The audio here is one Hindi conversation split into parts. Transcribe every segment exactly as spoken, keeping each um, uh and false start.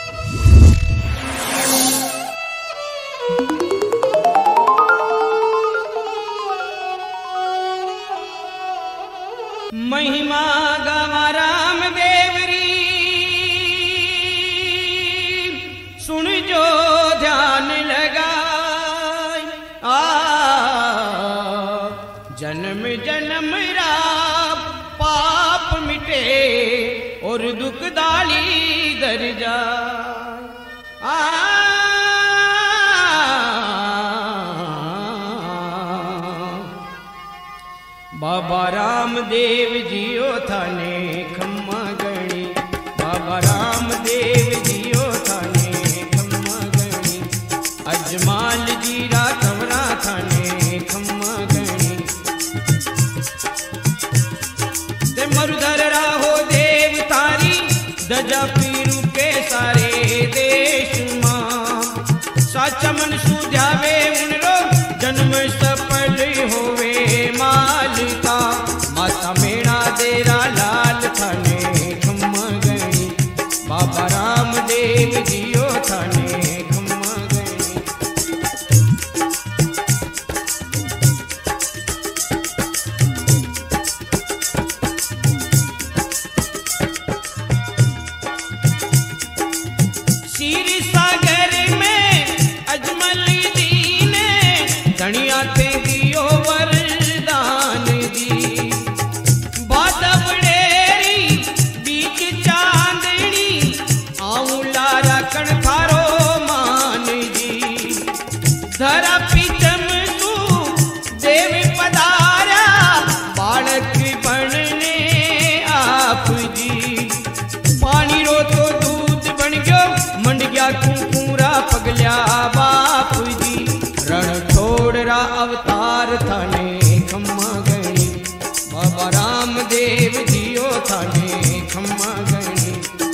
महिमा गावा राम देवरी सुन जो ध्यान लगाए। आ जन्म जन्म रा पाप मिटे और दुख दाली दर जाए। आ बाबा रामदेव जियो थाने खम्मा गणी। बाबा रामदेव जियो थाने खम्मा गणी। अजमाल जीरा कमरा थाने खम्मा गणी। ते मरुधर राहो देव तारी दजा पीरू के सारे देश मां। साचा मन सुझावे उनरो जन्म सफल होवे मालिका। माता मेणा देरा लाल थाने खम्मा गणी। बाबा रामदेव जियो थाने खम्मा गणी। क्षीर सागर में अजमल दी ने धनिया ते दियो वरदान दी। बादवड़ेरी बीच चांदनी आऊं लारा कण थारो मान जी। धरा पिचम तू देव पधारा बालक बनने आप जी। पानी रो तो दूध बन गयो मंड गया कुंकूरा पगल्या बाप जी। रण छोड़रा अवतार थाने खम्मा गणी। बाबा रामदेव जियो थाने खम्मा गणी।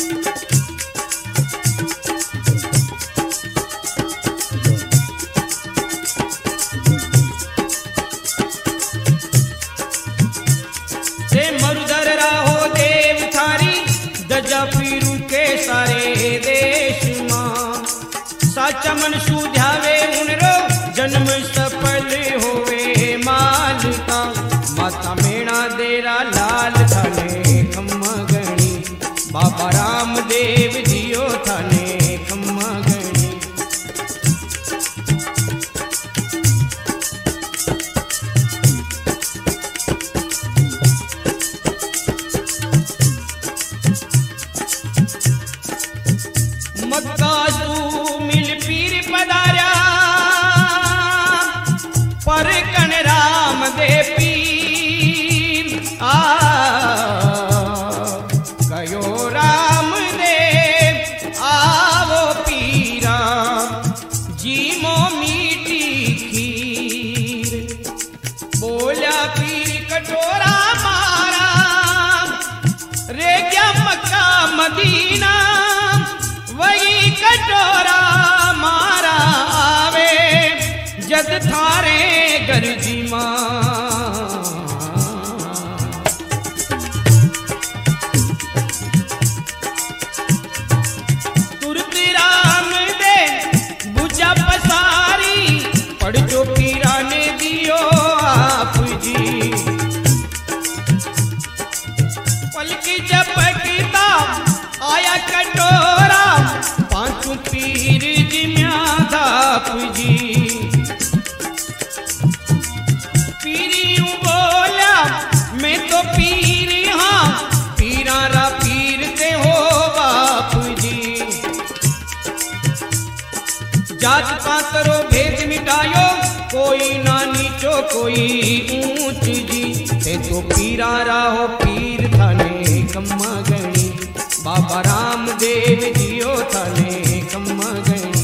ते मरुधर राहो देव थारी दजा पीरू के सारे देश मां। साचा मन सुझावे उनरो जन्म सफल होवे मालिका। माता मेणा देरा लाल थाने खम्मा गणी। बाबा रामदेव जियो थाने खम्मा गणी। मक्का सू मिल पीर पधारा पर कन राम दे पीर। आ गयो राम दे आवो पीरा जीमो मीठी खीर। बोला पीर कटोरा मारा रे गया मक्का मदीना। वही कटोरा मारा आवे जद थारे गरजी मां। तुरत राम दे बुझा पसारी पड़ जो पीरा ने दियो आप जी। पलकी झपकता आया कटोरा पांचों पीर जिम्या धाप जी। पीरी बोला मैं तो पीर हाँ पीरा रा पीर ते हो बाप जी। जात पातरो भेद मिटायो कोई ना नीचो कोई ऊंच जी। ते तो पीरा रा हो पीर थाने खम्मा गणी। बाबा रामदेव जियो थाने खम्मा गणी।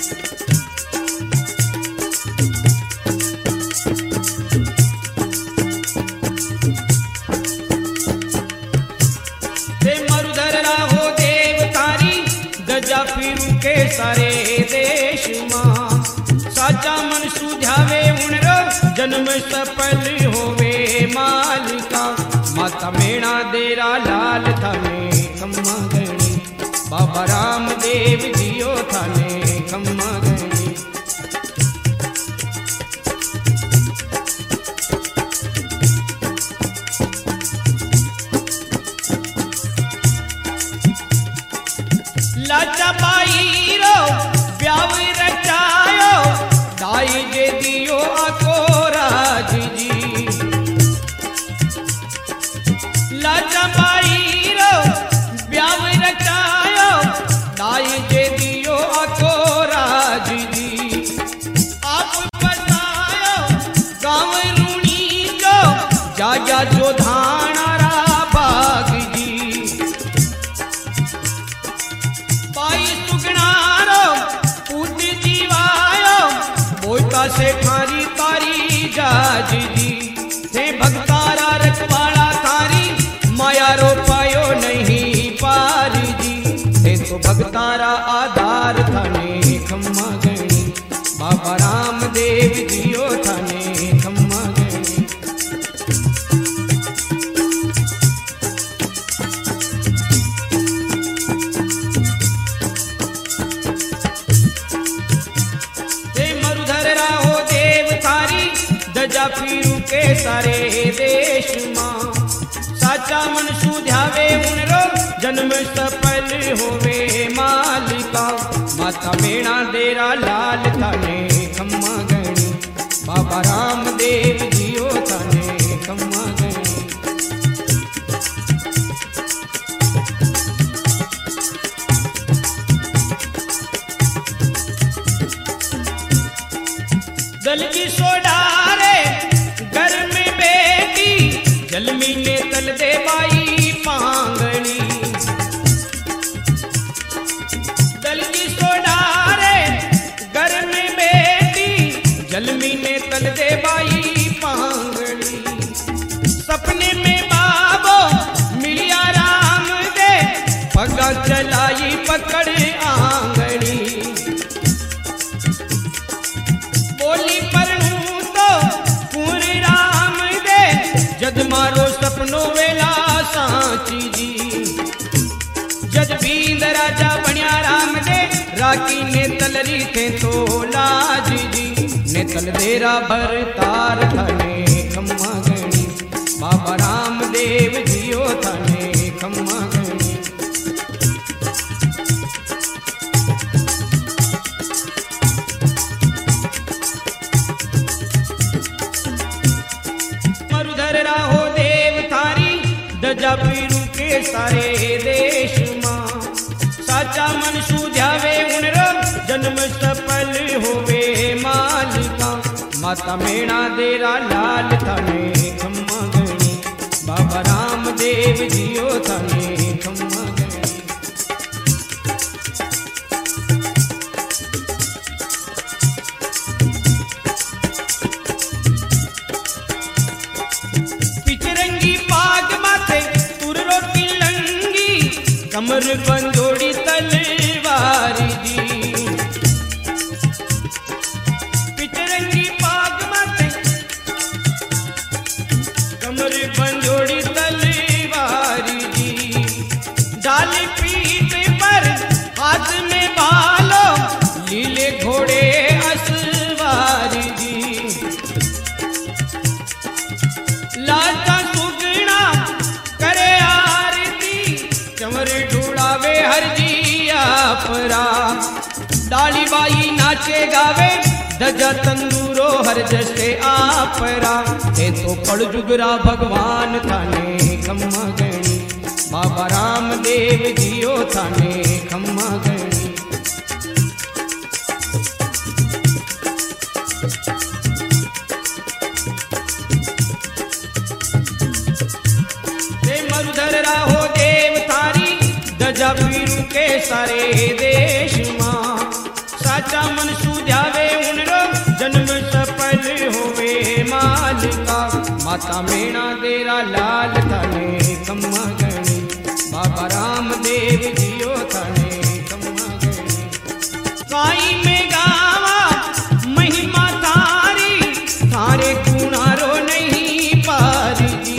ते मरुधर राहो देव तारी दजा पीरू के सारे देश मां। साचा मन सुझावे उनरो जन्म सफल होवे मालिका। माता मेणा देरा लाल थाने खम्मा गणी। बाबा रामदेव लाचा बाई रो ब्याव रचायो दाई जे दियो आको राज जी। लाचा बाई रो ब्याव रचायो दाई जे दियो आको राज जी। आप बतायो गाँव रूणी जो जाजा जो धानारा बाग जी। बाई सुगनारो पूत जीवायो बोलता से थारी तारी जाज जी। थे भक्तारा रखवाड़ा थारी माया रो पायो नहीं पार जी। थे तो भक्तारा आधार थाने खम्मा गणी बाबा रामदेव जियो थाने खम्मा गणी। दजा पीरू के सारे देश मां साचा मन सुध्यावे उनरो जन्म सफल होवे मालिका। माता मेणा देरा लाल थाने खम्मा गणी बाबा रामदेव जियो थाने खम्मा गणी। दल की सोडारे घर में बेटी जलमी ने तल दे बाई पांगणी। दल की सोडारे घर में बेटी जलमी ने तल दे बाई पांगणी। सपने में बाबो मिलिया राम दे पगा चलाई पकड़ आंगणी। बोली परनू तो पूरी राम दे जद मारो सपनों वेला सांची जी। जद बींद राजा बनिया राम दे राकी ने तलरी थे तो लाज जी। ने तल देरा भर तार थाने खम्मा गणी बाबा रामदेव जियो थाने खम्मा गणी। राहो देव थारी दजा पीरू के सारे देश मां साचा मन सुध्यावे उनरो जन्म सफल होवे मालिका। माता मेणा देरा लाल थाने खम्मा गणी बाबा रामदेव जियो थाने खम्मा गणी। कमर बंदोड़ी तलवार जी। पिचरंगी पाग माते कमर बंदोड़ी तलवार जी। डाली पीठ पर हाथ में बालो लीले घोड़े असवार जी। लाटा सुगना करे आरती चमर ढूढ़ावे हर जिया परा। डाली बाई नाचे गावे दजा तंदूरो हर जसे आपरा। ए तो पड़ जुगरा भगवान थाने खम्मा गणी बाबा रामदेव जियो थाने खम्मा गणी। मरुधर राहो देव थारी दजा पीरू के सारे देश मां साचा मन सुध्यावे उनरो जन्म सफल होवे मालिका। माता मेणा देरा लाल थाने खम्मा गणी बाबा रामदेव जियो थाने खम्मा गणी। काई में गावा महिमा थारी थारे कुणारो नहीं पार जी।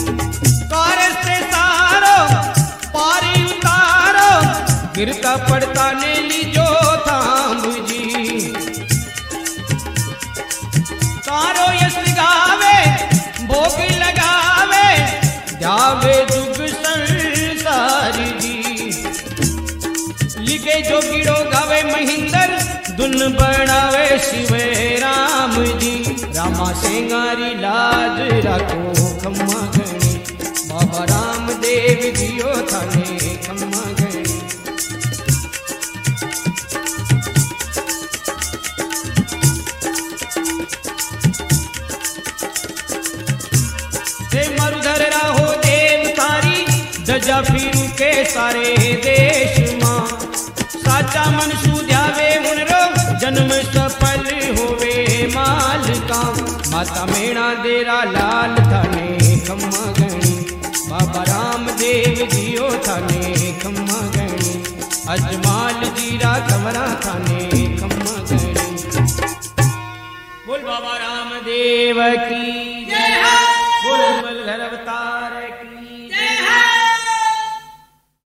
गिरता पड़ता ने लीजो थाम जी। तारो यश गावे भोग लगावे जावे जुग संसार जी। लिख दुल्हन बनावे शिव राम जी। रामा सिंगारी लाज रखो खम्मा घणी, बाबा रामदेव जियो थाने खम्मा घणी। ते मरुधर राहो देव तारी, दजा फिरू के सारे देश मां। साचा मन सुध्यावे हुनरो, जन्म सफल होवे माल का। माता मेणा देरा लाल थाने खम्मा घणी, बाबा रामदेव जियो थाने खम्मा घणी। अजमाल जीरा कमरा थाने खम्मा घणी। बोल बाबा रामदेव की।